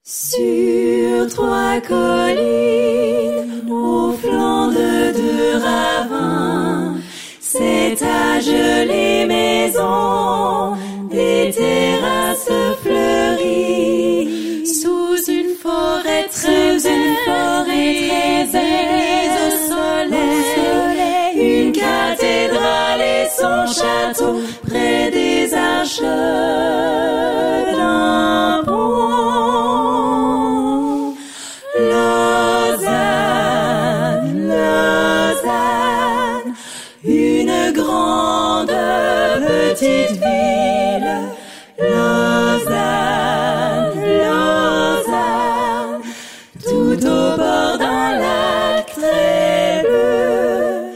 Sur 3 collines, au flanc de 2 ravins, s'étagent les maisons, des terrasses fleuries, sous une forêt très belle au soleil, une cathédrale et son château près des arches d'un pont. Lausanne, une grande petite ville. Lausanne, tout au bord d'un lac très bleu.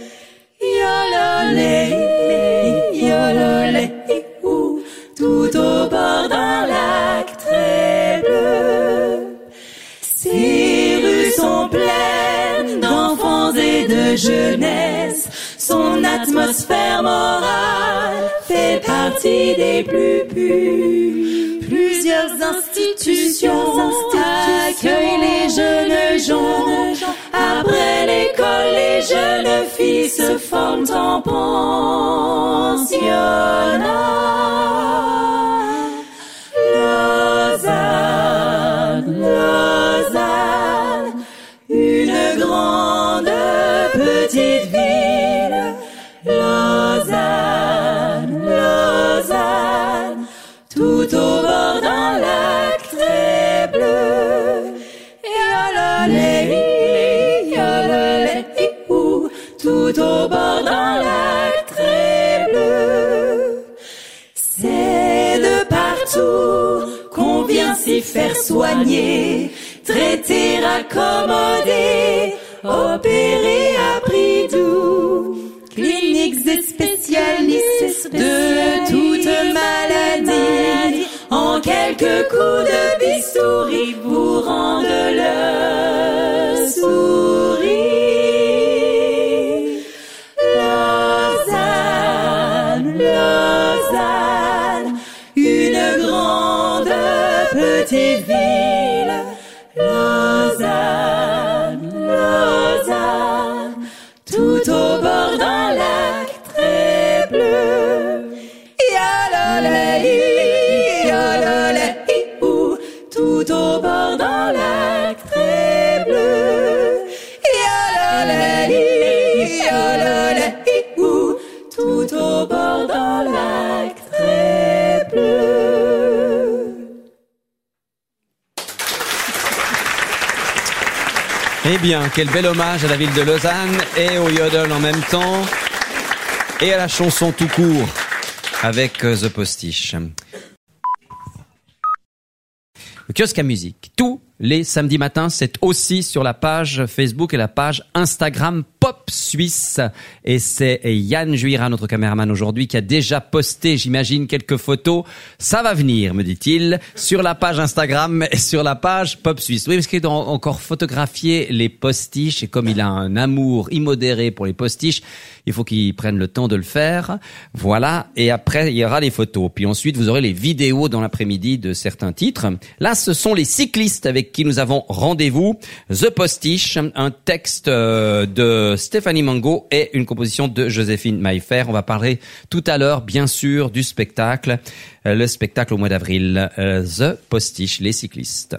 Yololé, tout au bord d'un lac très bleu. Ses rues sont pleines d'enfants et de jeunesse. Son atmosphère morale fait partie des plus pures. Plusieurs institutions accueillent les jeunes gens. Après l'école, les jeunes filles se forment en pensionnat. Lausanne, une grande petite ville. Lausanne, tout au bord d'un lac très bleu. Yololé, tout au bord d'un lac très bleu. C'est de partout qu'on vient s'y faire soigner, traiter, accommoder, opérer à prix doux. Cliniques et spécialistes de toutes maladies, en quelques coups de bistouri vous rendent le sourire. Lausanne, une grande petite ville. Lausanne, tout au bord d'un lac très bleu. Yololé, tout au bord d'un lac très bleu. Yololé, tout au bord d'un lac très bleu. Eh bien, quel bel hommage à la ville de Lausanne et au yodel en même temps et à la chanson tout court avec The Postiche. Le kiosque à musique, tous les samedis matins, c'est aussi sur la page Facebook et la page Instagram Pop Suisse. Et c'est Yann Juira, notre caméraman aujourd'hui, qui a déjà posté, j'imagine, quelques photos. Ça va venir, me dit-il, sur la page Instagram et sur la page Pop Suisse. Oui, parce qu'il doit encore photographier les postiches. Et comme il a un amour immodéré pour les postiches, il faut qu'il prenne le temps de le faire. Voilà. Et après, il y aura les photos. Puis ensuite, vous aurez les vidéos dans l'après-midi de certains titres. Là, ce sont les cyclistes avec qui nous avons rendez-vous. The Postiche, un texte de Stéphanie Mango et une composition de Joséphine Maillefer. On va parler tout à l'heure, bien sûr, du spectacle. Le spectacle au mois d'avril. The Postiche, les cyclistes.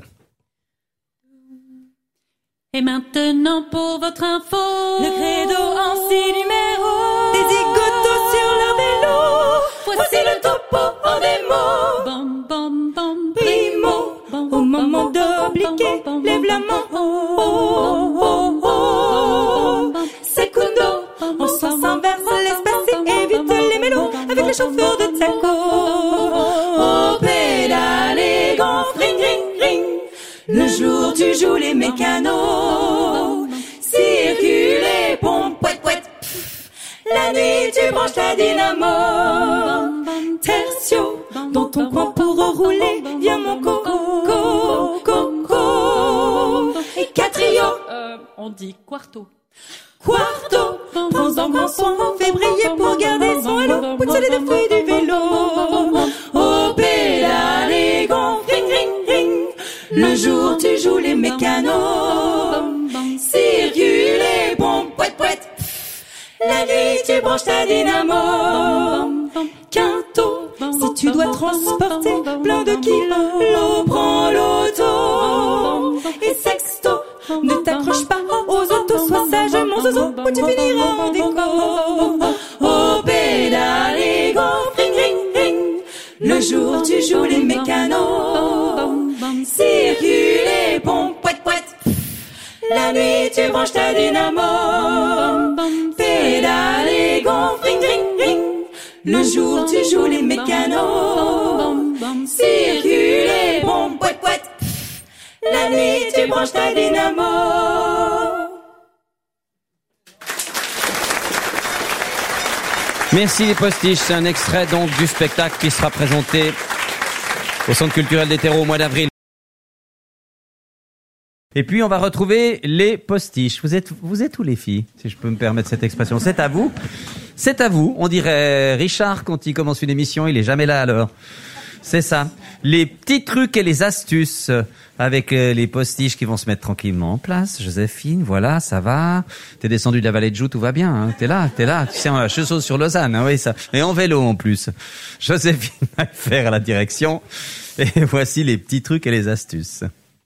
Et maintenant pour votre info, le credo en 6 numéros, des zigotos sur leur vélo. Voici le topo en démo. Bam bam bam primo, au moment d'obliquer, lève la main. Oh oh oh oh. Secondo, on sens inverse l'espace et évite les mélos avec le chauffeur de taco. Oh pédale, gonfle, ring ring ring. Le jour tu joues les mécanos, circuler, pompe, pouet, pouet. La nuit tu branches ta dynamo. Tertio, dans ton coin pour rouler, viens mon coco, coco. Et quatrio, on dit quarto. Quarto, prends-en grand soin, fais briller pour garder son halo. Poussez les feuilles du vélo. Oh pédale, gonfle, ring ring ring. Le jour tu joues les mécanos, circule les pompes, poète, poète. La nuit tu branches ta dynamo. Quinto, si tu dois transporter plein de kilos, prends l'auto. Et sexto, ne t'accroche pas aux autos, sois sage mon zozo, ou tu finiras en déco. Au pédale et go, ring, ring, ring. Le jour tu joues les mécanos, circule les pompes, poète, poète. La nuit tu branches ta dynamo, pédale et gonfle, ring, ring, ring. Le jour tu joues les mécanos, circule les pompes, poète, poète. La nuit tu branches ta dynamo. Merci les postiches, c'est un extrait donc du spectacle qui sera présenté au Centre culturel des Terreaux au mois d'avril. Et puis on va retrouver les postiches. Vous êtes où les filles, si je peux me permettre cette expression? C'est à vous. C'est à vous. On dirait Richard quand il commence une émission, il est jamais là à l'heure. C'est ça. Les petits trucs et les astuces avec les postiches qui vont se mettre tranquillement en place. Joséphine, voilà, ça va. T'es descendu de la vallée de Joux, tout va bien. Hein. T'es là. Tu sais, on a la chose sur Lausanne, hein, oui ça. Et en vélo en plus. Joséphine va faire à la direction. Et voici les petits trucs et les astuces.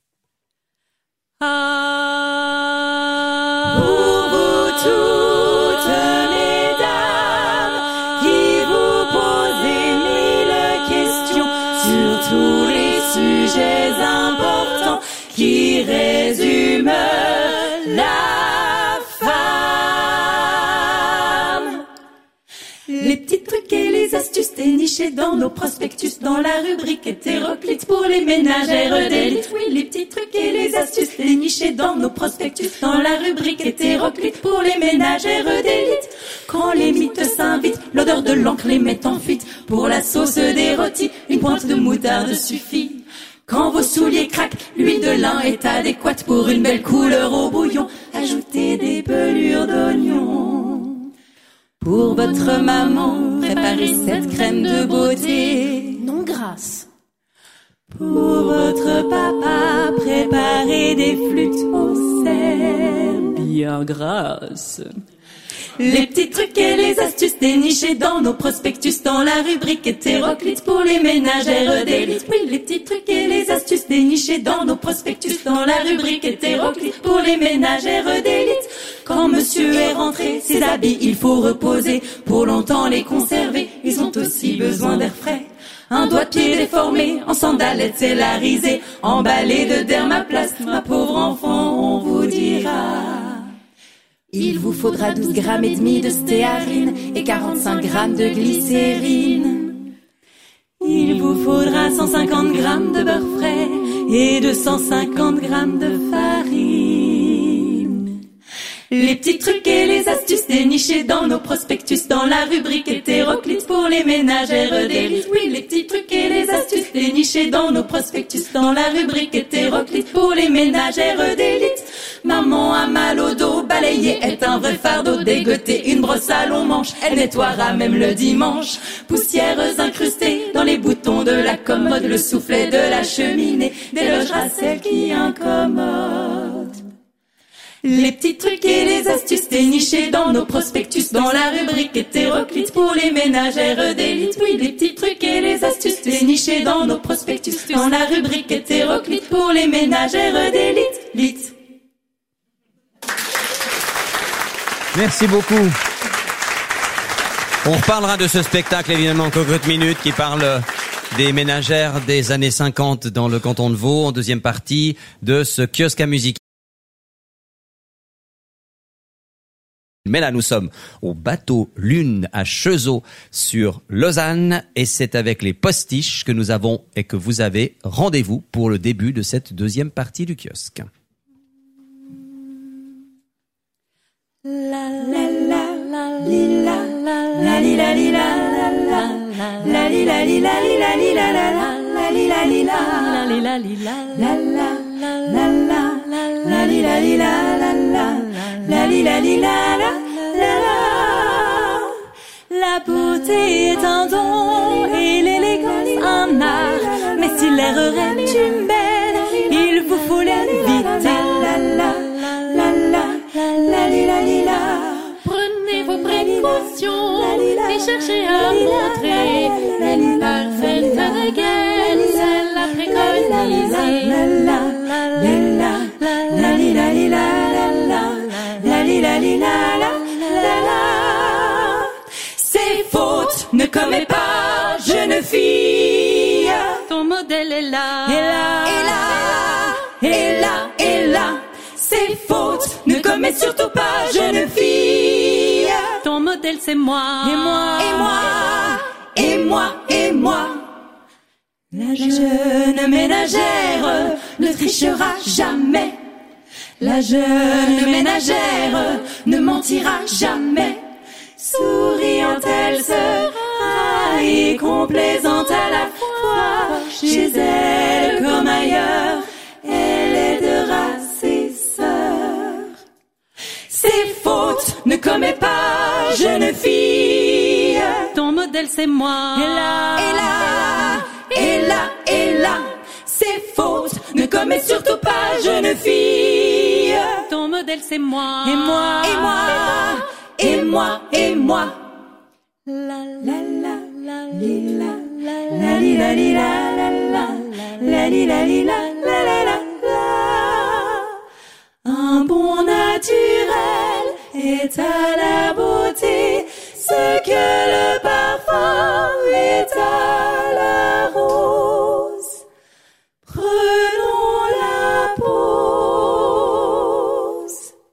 Ah, pour vous toutes mesdames qui vous posez mille questions sur tous les sujets importants qui résument la femme. Les petits trucs et les astuces dénichés dans nos prospectus, dans la rubrique hétéroclite pour les ménagères d'élite. Oui, les petits trucs et les astuces dénichés dans nos prospectus, dans la rubrique hétéroclite pour les ménagères d'élite. Quand les mythes s'invitent, l'odeur de l'encre les met en fuite. Pour la sauce des rôtis, une pointe de moutarde suffit. Quand vos souliers craquent, l'huile de lin est adéquate pour une belle couleur au bouillon. Ajoutez des pelures d'oignon. Pour votre maman, préparez cette crème de beauté non grasse. Pour votre papa, préparez des flûtes au sel bien grasses. Les petits trucs et les astuces dénichés dans nos prospectus, dans la rubrique hétéroclite pour les ménagères d'élite. Oui, les petits trucs et les astuces dénichés dans nos prospectus, dans la rubrique hétéroclite pour les ménagères d'élite. Quand monsieur est rentré, ses habits il faut reposer, pour longtemps les conserver, ils ont aussi besoin d'air frais. Un doigt de pied déformé, en sandalettes c'est la risée, emballé de dermaplast, ma pauvre enfant, on vous dira. Il vous faudra 12 grammes et demi de stéarine et 45 grammes de glycérine. Il vous faudra 150 grammes de beurre frais et 250 grammes de farine. Les petits trucs et les astuces dénichés dans nos prospectus, dans la rubrique hétéroclite pour les ménagères d'élite. Oui, les petits trucs et les astuces dénichés dans nos prospectus, dans la rubrique hétéroclite pour les ménagères d'élite. Maman a mal au dos, balayer est un vrai fardeau, dégoter une brosse à long manche, elle nettoiera même le dimanche. Poussières incrustées dans les boutons de la commode, le soufflet de la cheminée délogera celle qui incommode. Les petits trucs et les astuces dénichés dans nos prospectus, dans la rubrique hétéroclite pour les ménagères d'élite. Oui, les petits trucs et les astuces dénichés dans nos prospectus, dans la rubrique hétéroclite pour les ménagères d'élite. Lite. Merci beaucoup. On reparlera de ce spectacle évidemment en quelques minutes qui parle des ménagères des années 50 dans le canton de Vaud en deuxième partie de ce kiosque à musique. Mais là, nous sommes au bateau Lune à Cheseaux sur Lausanne et c'est avec les postiches que nous avons et que vous avez rendez-vous pour le début de cette deuxième partie du kiosque. La la la la lila la lila lila la la lila lila lila lila la la lila lila la lila lila la la la la lila lila la la lila lila la la. La beauté est un don et l'élégance un art, mais si l'air est une belle, modèle est là. Et là, et là, et là, et là, c'est faute. Ne commets surtout pas, jeune fille. Ton modèle c'est moi. Et moi, et moi, et moi, et moi. La jeune ménagère ne trichera jamais. La jeune ménagère ne mentira jamais. Souriante elle sera et complaisante à la fois. Chez elle comme ailleurs, elle aidera ses sœurs. Ses fautes ne commets pas, jeune fille. Ton modèle c'est moi. Et là, et là, et là, et là, ses fautes ne commets surtout pas, jeune fille. Ton modèle c'est moi. Et moi, et moi, et moi, et moi. La la la la li la la li la li la la la la li la li la la la la la. Un bon naturel est à la beauté ce que le parfum est à la rose. Prenons la pause.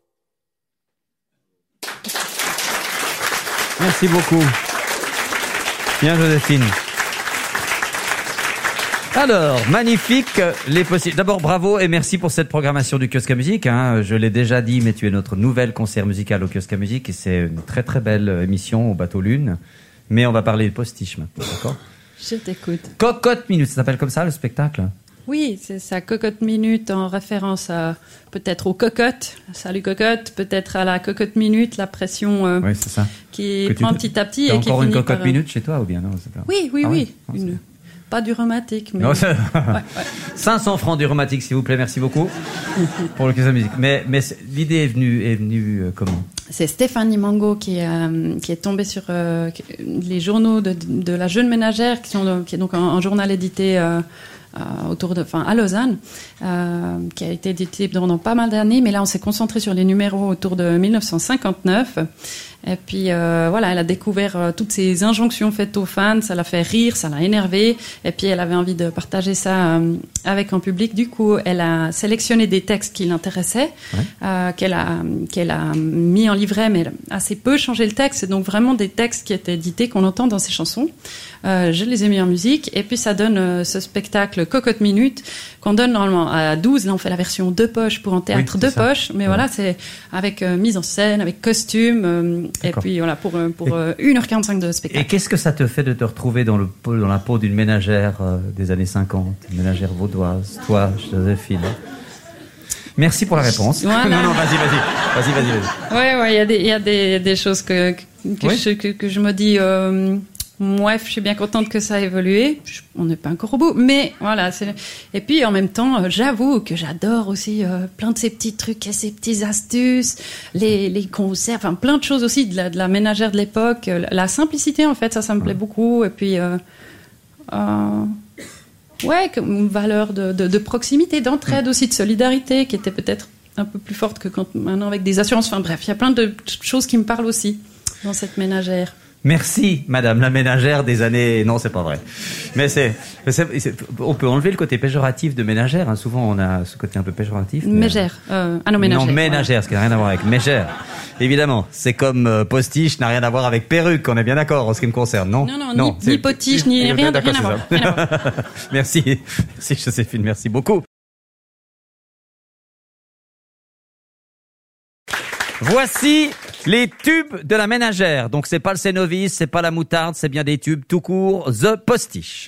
Merci beaucoup. Bien, Joséphine. Alors, magnifique, les possibles. D'abord, bravo et merci pour cette programmation du Kiosque à Musique. Hein. Je l'ai déjà dit, mais tu es notre nouvelle concert musical au Kiosque à Musique et c'est une très très belle émission au Bateau Lune. Mais on va parler de postiche maintenant, d'accord ? Je t'écoute. Cocotte Minute, ça s'appelle comme ça le spectacle ? Oui, c'est ça, Cocotte Minute en référence à peut-être aux cocottes. Salut cocotte, peut-être à la Cocotte Minute, la pression Oui, c'est ça. qui prend petit à petit T'as et qui encore une finit Cocotte par, Minute chez toi ou bien non, c'est pas... Oui. Ah oui. Pas du rhumatique, mais... Non, ouais. 500 francs du rhumatique, s'il vous plaît, merci beaucoup pour le Kiosque à Musique. Mais l'idée est venue comment ? C'est Stéphanie Mango qui est tombée sur les journaux de la jeune ménagère, qui est donc un journal édité à Lausanne, qui a été édité pendant pas mal d'années, mais là on s'est concentré sur les numéros autour de 1959. Et puis voilà, elle a découvert toutes ces injonctions faites aux fans, ça l'a fait rire, ça l'a énervé, et puis elle avait envie de partager ça avec un public. Du coup, elle a sélectionné des textes qui l'intéressaient, qu'elle a mis en livret, mais assez peu changé le texte. C'est donc vraiment des textes qui étaient édités, qu'on entend dans ses chansons. Je les ai mis en musique, et puis ça donne ce spectacle Cocotte Minute qu'on donne normalement à 12. Là, on fait la version 2 poches pour un théâtre 2 poches, mais voilà, c'est avec mise en scène, avec costume. Et puis voilà, pour 1h45 de spectacle. Et qu'est-ce que ça te fait de te retrouver dans la peau d'une ménagère des années 50, une ménagère vaudoise, toi, Joséphine? Merci pour la réponse. Voilà. Non, vas-y. Ouais, il y a des choses que je me dis. Bref, je suis bien contente que ça a évolué. On n'est pas encore au bout, mais voilà. Et puis en même temps, j'avoue que j'adore aussi plein de ces petits trucs et ces petites astuces, les concerts, enfin plein de choses aussi de la ménagère de l'époque. La simplicité, en fait, ça me plaît beaucoup. Et puis, comme une valeur de proximité, d'entraide aussi, de solidarité, qui était peut-être un peu plus forte que maintenant avec des assurances. Enfin bref, il y a plein de choses qui me parlent aussi dans cette ménagère. Merci, madame la ménagère des années... Non, c'est pas vrai. Mais on peut enlever le côté péjoratif de ménagère. Hein. Souvent, on a ce côté un peu péjoratif. Mégère. Non, ménagère. Non, ménagère, ouais. Ce qui n'a rien à voir avec mégère. Évidemment, c'est comme postiche n'a rien à voir avec perruque. On est bien d'accord en ce qui me concerne, non? Non, ni potiche, ni rien à voir. Merci, Joséphine, merci beaucoup. Voici les tubes de la ménagère. Donc c'est pas le Cénovis, c'est pas la moutarde, c'est bien des tubes tout court, The Postiche.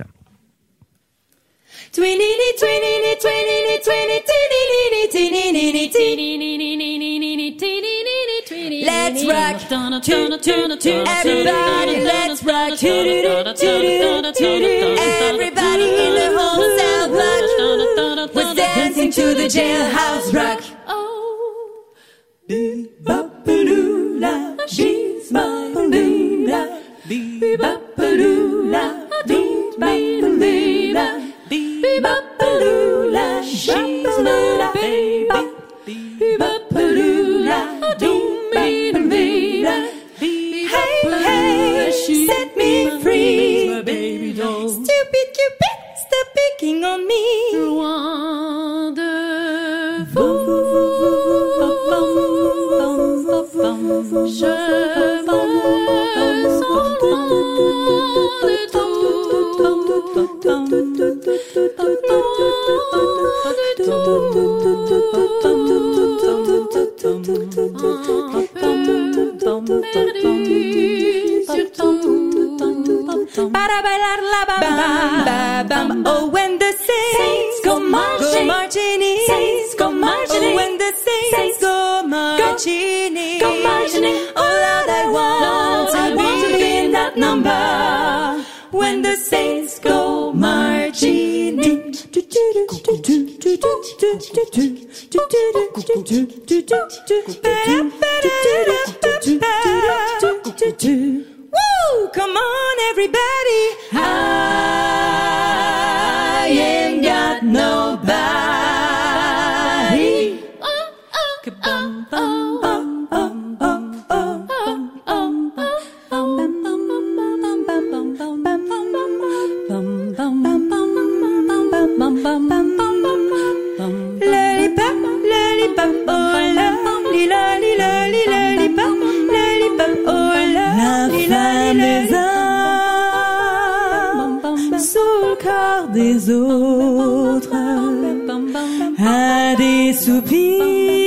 Let's rock, everybody, let's rock, everybody in the whole South Block was dancing to the jailhouse rock. Be-bop-a-doo-la, she's my Luna. Be-bop-a-doo-la, be-bop-a-doo-la. Be-bop-a-doo-la, she's my baby. Be-bop-a-doo-la, be-bop-a-doo-la. Hey, set me free. Stupid Cupid, stop picking on Oh, when the saints go marching in, saints go marching in. Oh, when the saints go marching in, oh Lord, I want to be in that number. When the saints go marching in. Woo! Come on, everybody. I ain't got nobody. Ka-bum, bum, bum, bum, bum, bum, bum, lollipop, lollipop, oh lolly, lolly, lolly, lollipop, lollipop, oh lolly, lolly, lolly. Sous le corps des autres, à des soupirs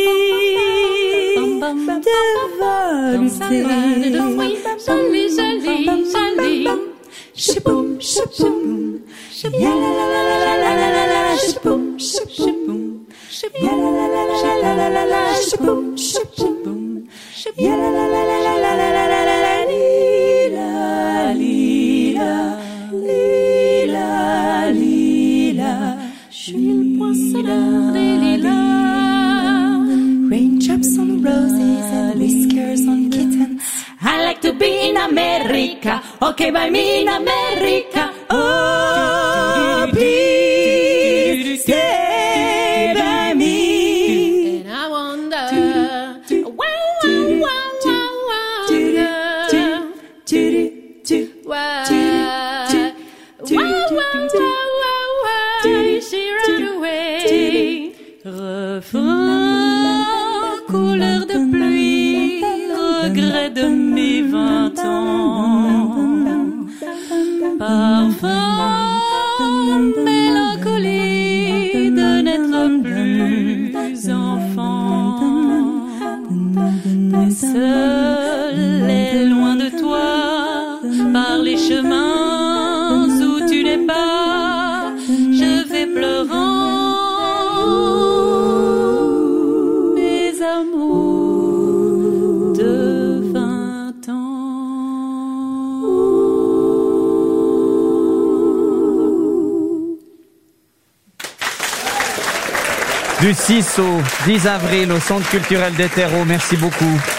de volupté. Joli, joli, joli. Shaboom, shaboom, ya la la la la la la la la, shaboom, shaboom, ya la la la la la la la la, shaboom, shaboom, ya la la la la la la la la la la, lila, lila, lila, lila. Je suis le poinçonneur des lilas. Raindrops on roses and whiskers on kittens. I like to be in America. Okay, by me in America. Oh, please stay by me. And I wonder, wow, she ran away. Refrain, couleur de pluie, regret de mes 20 ans. Parfum, mélancolie de n'être plus enfant. Mais seul et loin de toi, par les chemins où tu n'es pas, je vais pleurant mes amours de 20 ans. Du 6 au 10 avril au Centre culturel des Terreaux. Merci beaucoup.